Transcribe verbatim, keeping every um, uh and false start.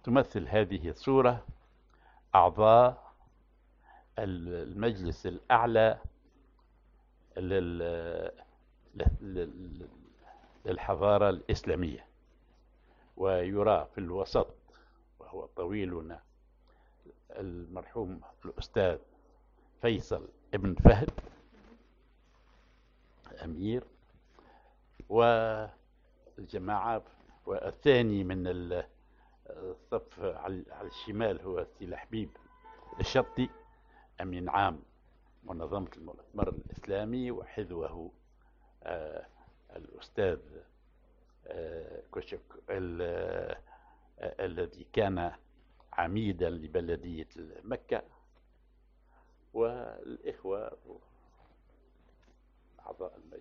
تمثل هذه الصورة أعضاء المجلس الأعلى للحضارة الإسلامية، ويرى في الوسط وهو طويلنا المرحوم الأستاذ فيصل ابن فهد أمير، والجماعة، والثاني من الصف على الشمال هو سي حبيب الشطي أمين عام منظمة المؤتمر الإسلامي، وحذوه آه الأستاذ آه كشك آه الذي كان عميدا لبلدية مكة، والإخوة أعضاء